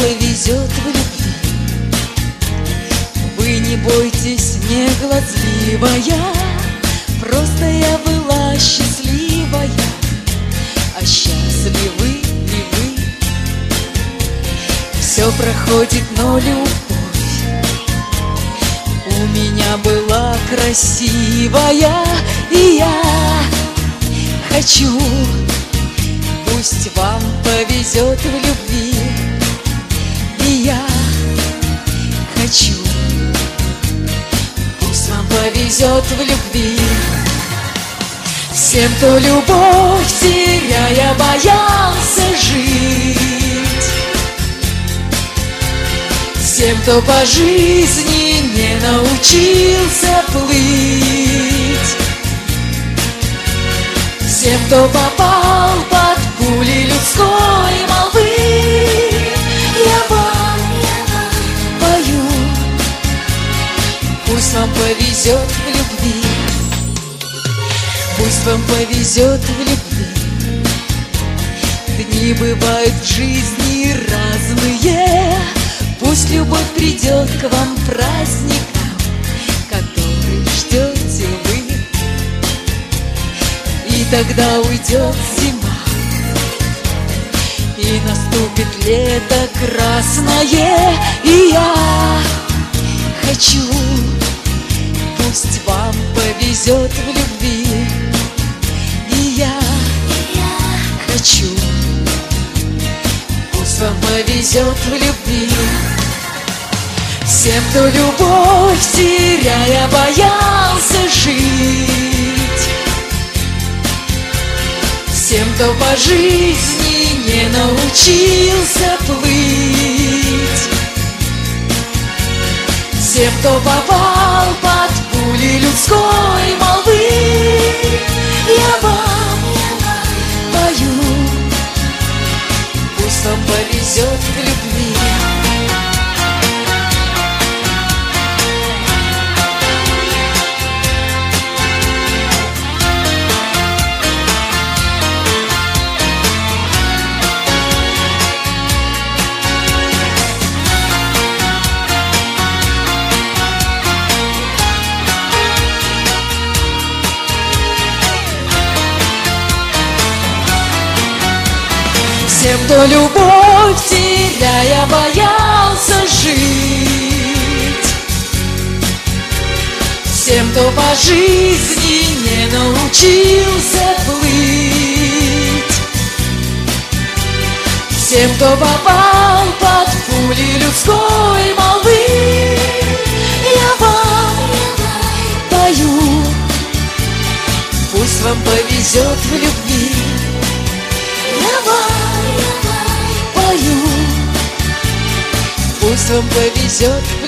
повезет в любви. Вы не бойтесь, не глазливая, просто я была счастливая. А счастливы ли вы? Все проходит, но любовь у меня была красивая. И я хочу, пусть вам повезет в любви. И я хочу, пусть вам повезет в любви. Всем, кто любовь теряя боялся жить, всем, кто по жизни не научился плыть, всем, кто попал под пули людской молвы, я вам пою, пусть вам повезет в любви. Пусть вам повезет в любви. Дни бывают в жизни разные. Пусть любовь придет к вам праздником, который ждете вы. И тогда уйдет зима, и наступит лето красное. И я хочу, пусть вам повезет в любви. И я хочу, пусть вам повезет в любви. Всем, кто любовь теряя боялся жить, всем, кто по жизни не научился плыть, всем, кто попал под пули людской молвы, я вам пою, пусть вам повезет в любви. Всем, кто любовь теряя боялся жить, всем, кто по жизни не научился плыть, всем, кто попал под пули людской молвы, я вам пою, пусть вам повезет в любви. Я вам пою, пусть вам повезет в